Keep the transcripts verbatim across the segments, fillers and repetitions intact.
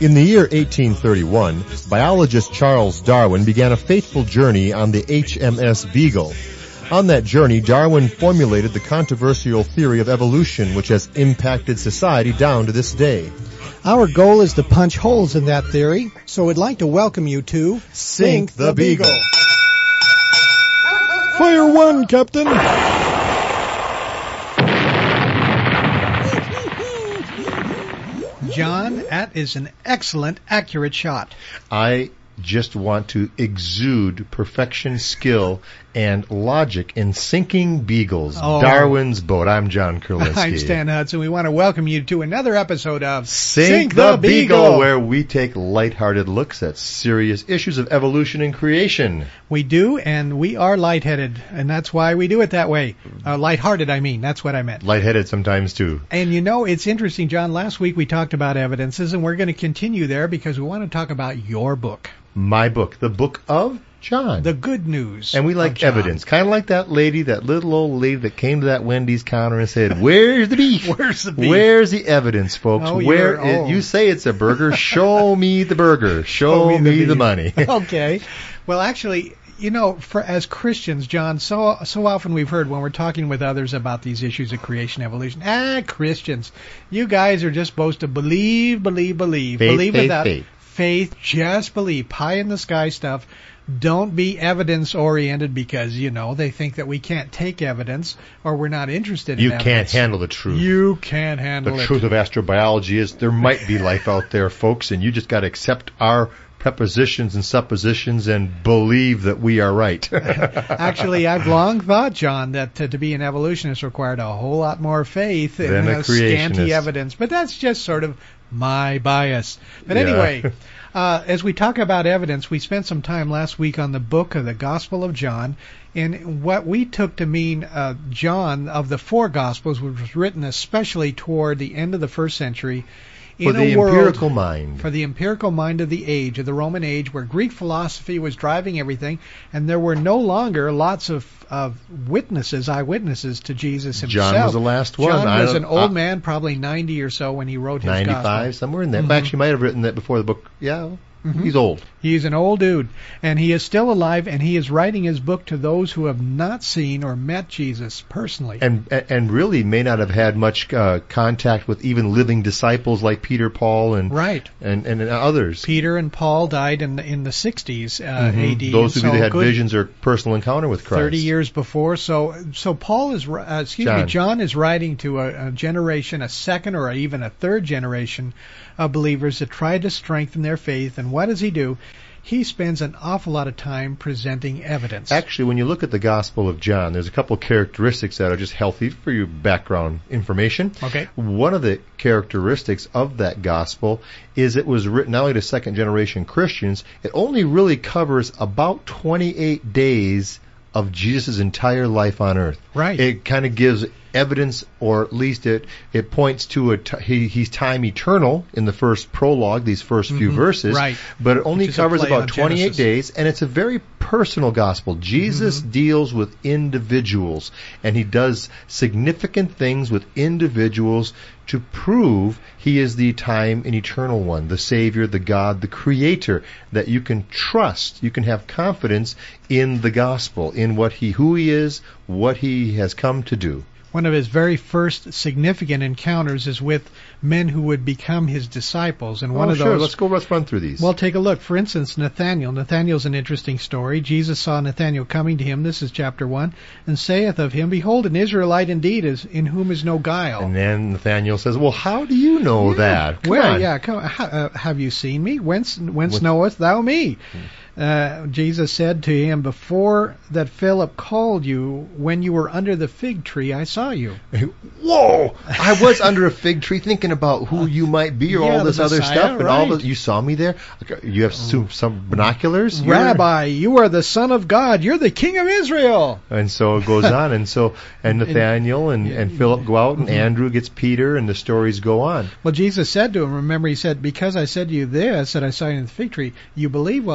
In the year eighteen thirty-one, biologist Charles Darwin began a fateful journey on the H M S Beagle. On that journey, Darwin formulated the controversial theory of evolution, which has impacted society down to this day. Our goal is to punch holes in that theory, so we'd like to welcome you to Sink the Beagle. Fire one, Captain. John, that is an excellent, accurate shot. I just want to exude perfection, skill, and logic in sinking beagles. Oh. Darwin's boat. I'm John Kurlinski. I'm Stan Hudson. We want to welcome you to another episode of Sink, Sink the, the Beagle, Beagle, where we take lighthearted looks at serious issues of evolution and creation. We do, and we are lightheaded, and that's why we do it that way. Uh, lighthearted, I mean. That's what I meant. Lightheaded sometimes, too. And you know, it's interesting, John. Last week we talked about evidences, and we're going to continue there because we want to talk about your book. My book, the Book of John. The Good News. And we like evidence. Kind of like that lady, that little old lady that came to that Wendy's counter and said, where's the beef? Where's the beef? Where's the evidence, folks? Oh, Where you're- is, oh. You say it's a burger. Show me the burger. Show Show me me, the the, beef. money. Okay. Well, actually, you know, for as Christians, John, so so often we've heard when we're talking with others about these issues of creation, evolution, ah, Christians, you guys are just supposed to believe, believe, believe. Faith, believe faith, without faith. faith, just believe. Pie in the sky stuff. Don't be evidence-oriented because, you know, they think that we can't take evidence or we're not interested You in can't evidence. handle the truth. You can't handle The it. truth of astrobiology is there might be life out there, folks, and you just got to accept our prepositions and suppositions and believe that we are right. Actually, I've long thought, John, that uh, to be an evolutionist required a whole lot more faith Than and a uh, scanty creationist. evidence. But that's just sort of my bias. But Yeah. anyway, uh, as we talk about evidence, we spent some time last week on the book of the Gospel of John. And what we took to mean uh, John of the four Gospels, which was written especially toward the end of the first century, For in the a world empirical mind. for the empirical mind of the age, of the Roman age, where Greek philosophy was driving everything, and there were no longer lots of, of witnesses, eyewitnesses to Jesus himself. John was the last one. John I was don't- an old I- man, probably ninety or so, when he wrote his ninety-five, gospel. somewhere in there. Mhm. Actually, he might have written that before the book. Yeah, Mhm. he's old. He's an old dude, and he is still alive, and he is writing his book to those who have not seen or met Jesus personally. And and really may not have had much uh, contact with even living disciples like Peter, Paul, and Right. and, and others. Peter and Paul died in the, in the sixties uh, Mhm. A D. Those and who so had good visions or personal encounter with Christ. thirty years before. So, so Paul is, ri- uh, excuse me, John. John is writing to a, a generation, a second or even a third generation of believers that try to strengthen their faith. And what does he do? He spends an awful lot of time presenting evidence. Actually, when you look at the Gospel of John, there's a couple of characteristics that are just healthy for your background information. Okay. One of the characteristics of that Gospel is it was written not only to second generation Christians, it only really covers about twenty-eight days of Jesus' entire life on earth. Right. It kind of gives evidence, or at least it it points to a t- he, he's time eternal in the first prologue, these first few Mhm, verses. right. But it only Which is a covers play about on twenty-eight Genesis. days, and it's a very personal gospel. Jesus Mm-hmm. deals with individuals, and he does significant things with individuals to prove he is the time and eternal one, the Savior, the God, the Creator, that you can trust, you can have confidence in the gospel, in what he, who he is, what he has come to do. One of his very first significant encounters is with men who would become his disciples. And one oh, of sure. those... Let's go. Let's run through these. Well, take a look. For instance, Nathanael. Nathanael's an interesting story. Jesus saw Nathanael coming to him, this is chapter one, and saith of him, Behold, an Israelite indeed, is in whom is no guile. and then Nathanael says, "Well, how do you know Yeah. that? Come Where? on." Yeah, come, ha, uh, have you seen me? Whence, whence What- knowest thou me? Uh, Jesus said to him, Before that Philip called you, when you were under the fig tree, I saw you. Whoa! I was under a fig tree thinking about who you might be, or Yeah, all the this other Messiah, stuff, and all right. the, you saw me there. You have some, some binoculars, You're- Rabbi, you are the Son of God. You're the King of Israel. And so it goes on, and so and Nathaniel and, and Philip go out, and Mhm. Andrew gets Peter, and the stories go on. Well, Jesus said to him, remember, he said, Because I said to you this, that I saw you in the fig tree, you believe? Well, I'm going to show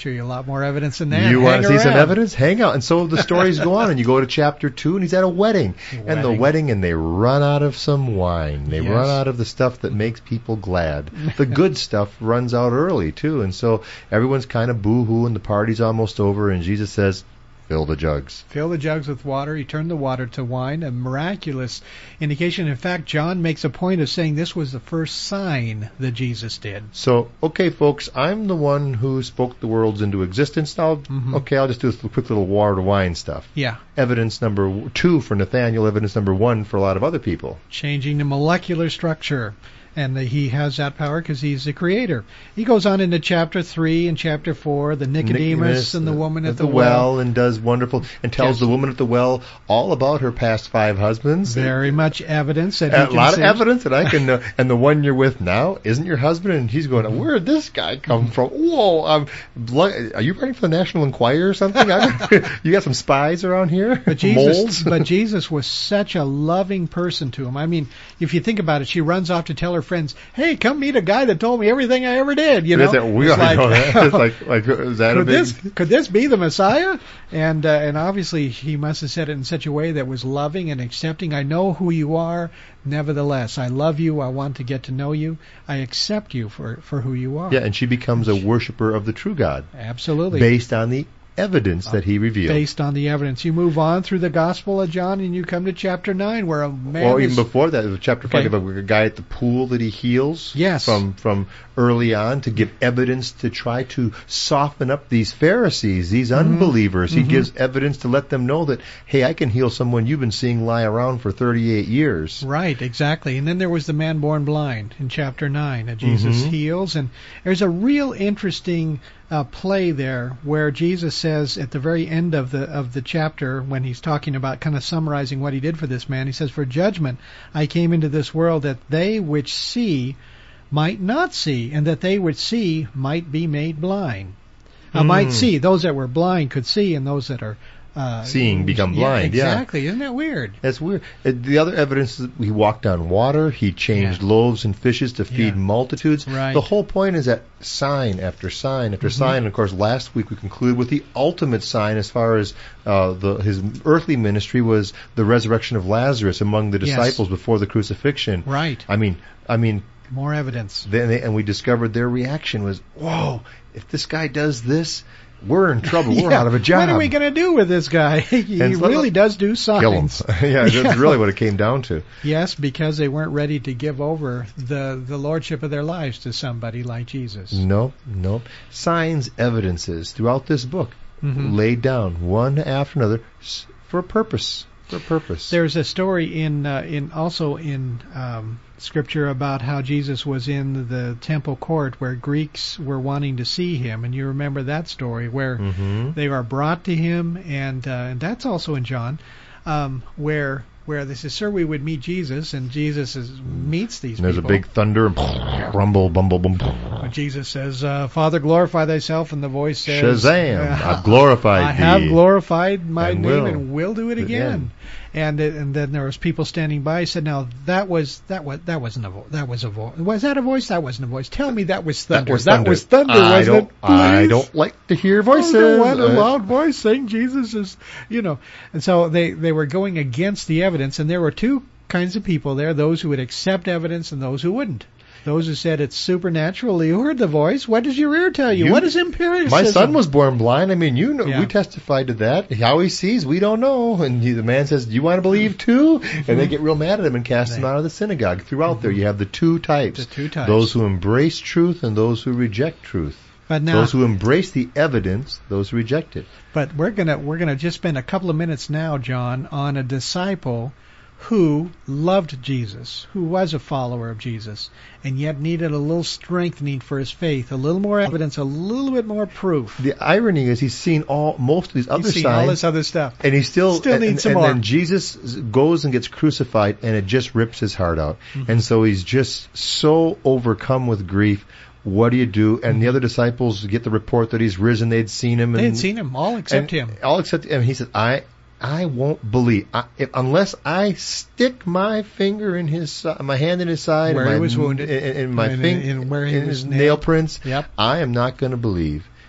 show you a lot more evidence than that. You want to see around. some evidence? Hang out. And so the stories go on, and you go to chapter two, and he's at a wedding. wedding. And the wedding, and they run out of some wine. They Yes. run out of the stuff that makes people glad. The good stuff runs out early, too. And so everyone's kind of boo-hoo, and the party's almost over, and Jesus says, fill the jugs. Fill the jugs with water. He turned the water to wine, a miraculous indication. In fact, John makes a point of saying this was the first sign that Jesus did. So, okay, folks, I'm the one who spoke the worlds into existence. Now, Mhm. okay, I'll just do a quick little water to wine stuff. Yeah. Evidence number two for Nathaniel, evidence number one for a lot of other people. Changing the molecular structure. And the, he has that power because he's the creator. He goes on into chapter three and chapter four, the Nicodemus, Nicodemus and the woman at, at the, the well. well, and does wonderful, and tells Yes. the woman at the well all about her past five husbands. Very much evidence that he a lot of considers- evidence that I can know. And the one you're with now isn't your husband, and he's going, where did this guy come from? Whoa, I'm, are you writing for the National Enquirer or something? You got some spies around here? But Jesus, Moles? but Jesus was such a loving person to him. I mean, if you think about it, she runs off to tell her friends, "Hey, come meet a guy that told me everything I ever did." You know, Is that, we It's already like, know that. It's like, like, is that a could big? this could this be the Messiah? And uh, and obviously he must have said it in such a way that was loving and accepting. I know who you are. Nevertheless, I love you. I want to get to know you. I accept you for for who you are. Yeah, and she becomes a worshiper of the true God Absolutely. based on the evidence that he revealed. Based on the evidence. You move on through the Gospel of John and you come to chapter nine where a man Or is... even before that, there's chapter five, Okay. about a guy at the pool that he heals. Yes. From from early on to give evidence to try to soften up these Pharisees, these unbelievers. He Mhm. gives evidence to let them know that, hey, I can heal someone you've been seeing lie around for thirty-eight years. Right, exactly. And then there was the man born blind in chapter nine that Jesus Mhm. heals. And there's a real interesting uh, play there where Jesus says at the very end of the of the chapter, when he's talking about kind of summarizing what he did for this man, he says, "For judgment I came into this world that they which see might not see, and that they which see might be made blind." Uh, Hmm. might see. Those that were blind could see, and those that are uh, Seeing become blind, yeah. Exactly. Isn't that weird? That's weird. Uh, The other evidence is he walked on water. He changed Yeah. loaves and fishes to feed Yeah. multitudes. Right. The whole point is that sign after sign after Mhm. sign. And of course, last week we concluded with the ultimate sign as far as uh, the, his earthly ministry was the resurrection of Lazarus among the Yes. disciples before the crucifixion. Right. I mean, I mean, More evidence. then they, and we discovered their reaction was, "Whoa! If this guy does this, we're in trouble. We're Yeah. out of a job. What are we going to do with this guy? he And so- really does do Kill him." signs. yeah, that's really what it came down to. Yes, because they weren't ready to give over the, the lordship of their lives to somebody like Jesus. Nope, nope. Signs, evidences throughout this book Mhm. laid down one after another s- for a purpose. For a purpose. There's a story in uh, in also in um, Scripture about how Jesus was in the temple court where Greeks were wanting to see him, and you remember that story where Mm-hmm. they are brought to him, and uh, and that's also in John, um, where where they say, "Sir, we would meet Jesus," and Jesus is, meets these And there's people. a big thunder and rumble, bumble, bum. But Jesus says, uh, "Father, glorify thyself," and the voice says, Shazam! uh, I've glorified I thee. have glorified my and name will. and will do it again." Again. And it, and then there was people standing by. He said, "Now that was that was that wasn't a voice. That was a voice. Was that a voice? That wasn't a voice. Tell me that was thunder. That was thunder. thunder, I wasn't don't, it? I Please?" don't like to hear voices. Oh, no, what a Uh, loud voice saying Jesus is, you know. And so they, they were going against the evidence, and there were two kinds of people there, those who would accept evidence and those who wouldn't. Those who said it's supernatural. You heard the voice. What does your ear tell you? You- what is empiricism? My son was born blind. I mean, you know, Yeah. we testified to that. How he sees, we don't know. And he, the man says, "Do you want to believe too?" And they get real mad at him and cast him They- out of the synagogue. Throughout there, you have the two types: The two types. those who embrace truth and those who reject truth. But now, Those who embrace the evidence, those who reject it. but we're gonna we're gonna just spend a couple of minutes now, John, on a disciple who loved Jesus, who was a follower of Jesus, and yet needed a little strengthening for his faith, a little more evidence, a little bit more proof. The irony is, he's seen all most of these other He's seen signs. all this other stuff. And he still, Still and, needs some and more. then Jesus goes and gets crucified, and it just rips his heart out. Mm-hmm. And so he's just so overcome with grief. What do you do? And the other disciples get the report that he's risen. They'd seen him. And, They had seen him, all except and him. All except him. He said, "I, I won't believe I, if, unless I stick my finger in his, si- my hand in his side, Where and he my, was wounded. in, in my And- finger, and where he in was his nailed. nail prints. Yep. I am not going to believe."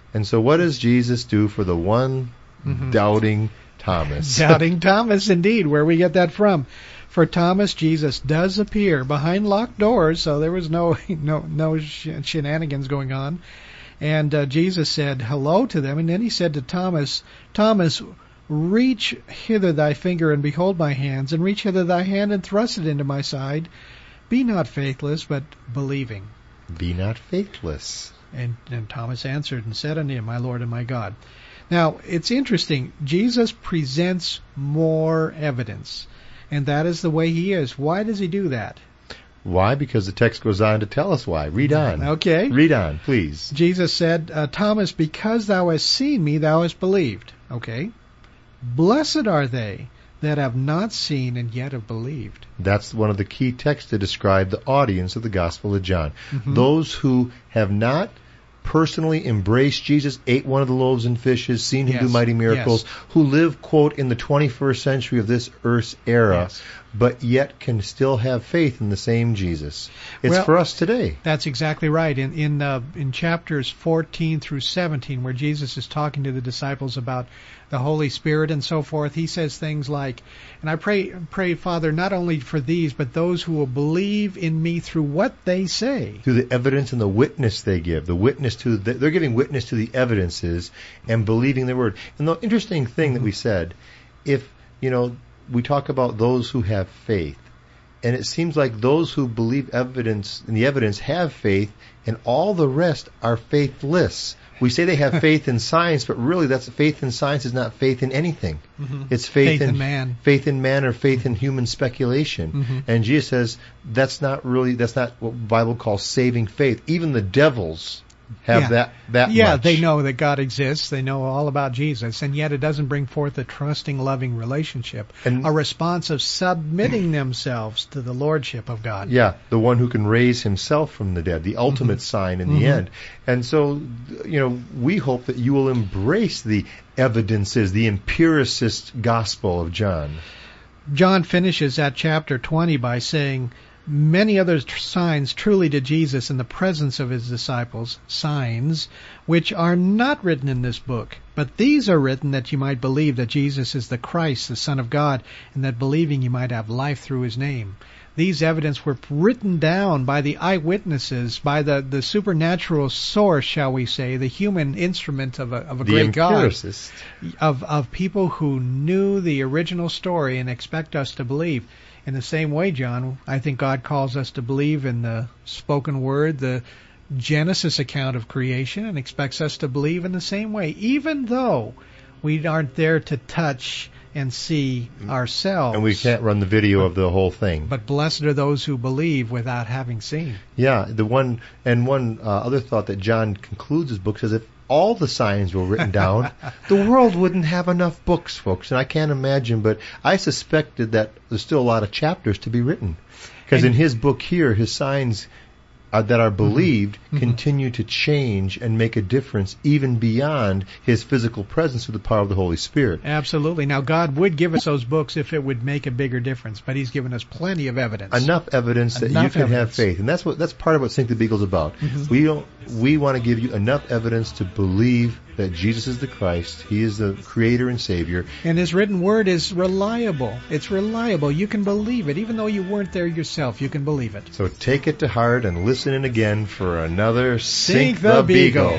And so what does Jesus do for the one mm-hmm. doubting Thomas? Doubting Thomas, indeed, where we get that from. For Thomas, Jesus does appear behind locked doors, so there was no no no shenanigans going on. And uh, Jesus said hello to them, and then he said to Thomas, Thomas, reach hither thy finger and behold my hands, and reach hither thy hand and thrust it into my side. Be not faithless, but believing. Be not faithless. And, and Thomas answered and said unto him, My Lord and my God. Now, it's interesting. Jesus presents more evidence, and that is the way he is. Why does he do that? Why? Because the text goes on to tell us why. Read on. Okay. Read on, please. Jesus said, uh, Thomas, because thou hast seen me, thou hast believed. Okay. Blessed are they that have not seen and yet have believed. That's one of the key texts to describe the audience of the Gospel of John. Mm-hmm. Those who have not personally embraced Jesus, ate one of the loaves and fishes, seen him yes. do mighty miracles, yes. who live, quote, in the twenty-first century of this earth's era, yes. but yet can still have faith in the same Jesus. It's well, for us today. That's exactly right. In in uh, in chapters fourteen through seventeen, where Jesus is talking to the disciples about the Holy Spirit and so forth, he says things like, and I pray, pray, Father, not only for these, but those who will believe in me through what they say. Through the evidence and the witness they give. The witness to the, they're giving witness to the evidences and believing their word. And the interesting thing that we said, if, you know, we talk about those who have faith, and it seems like those who believe evidence and the evidence have faith, and all the rest are faithless. We say they have faith in science, but really that's faith in science is not faith in anything. Mm-hmm. It's faith, faith in, in man. Faith in man or faith in human speculation. Mm-hmm. And Jesus says that's not really, that's not what the Bible calls saving faith. Even the devils have yeah. that, that yeah, much. they know that God exists. They know all about Jesus. And yet it doesn't bring forth a trusting, loving relationship. And, a response of submitting themselves to the Lordship of God. Yeah, the one who can raise himself from the dead, the ultimate mm-hmm. sign in mm-hmm. the end. And so, you know, we hope that you will embrace the evidences, the empiricist gospel of John. John finishes that chapter twenty by saying, Many other tr- signs truly did Jesus in the presence of his disciples, signs, which are not written in this book. But these are written that you might believe that Jesus is the Christ, the Son of God, and that believing you might have life through his name. These evidence were written down by the eyewitnesses, by the, the supernatural source, shall we say, the human instrument of a, of a the great empiricist. God, of, of people who knew the original story and expect us to believe. In the same way, John, I think God calls us to believe in the spoken word, the Genesis account of creation, and expects us to believe in the same way, even though we aren't there to touch and see ourselves. And we can't run the video but, of the whole thing. But blessed are those who believe without having seen. Yeah, the one and one uh, other thought that John concludes his book says if all the signs were written down, the world wouldn't have enough books, folks. And I can't imagine, but I suspected that there's still a lot of chapters to be written. Because in his book here, his signs uh, that are believed mm-hmm. continue to change and make a difference even beyond his physical presence through the power of the Holy Spirit. Absolutely. Now, God would give us those books if it would make a bigger difference, but he's given us plenty of evidence. Enough evidence that enough you can evidence. have faith. And that's what that's part of what Sink the Beagle's about. Mm-hmm. We don't we want to give you enough evidence to believe that Jesus is the Christ. He is the Creator and Savior. And his written word is reliable. It's reliable. You can believe it. Even though you weren't there yourself, you can believe it. So take it to heart and listen in again for another Sink, Sink the, the Beagle.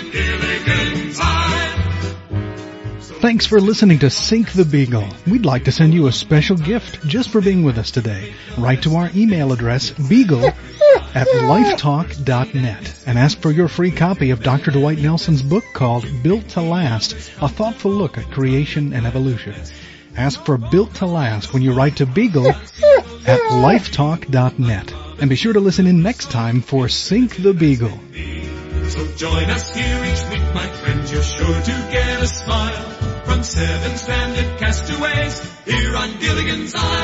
Thanks for listening to Sink the Beagle. We'd like to send you a special gift just for being with us today. Write to our email address, beagle at lifetalk dot net, and ask for your free copy of Doctor Dwight Nelson's book called Built to Last, a thoughtful look at creation and evolution. Ask for Built to Last when you write to beagle at lifetalk dot net. And be sure to listen in next time for Sink the Beagle. So join us here each week, my friends, you're sure to get a smile from seven stranded castaways here on Gilligan's Island.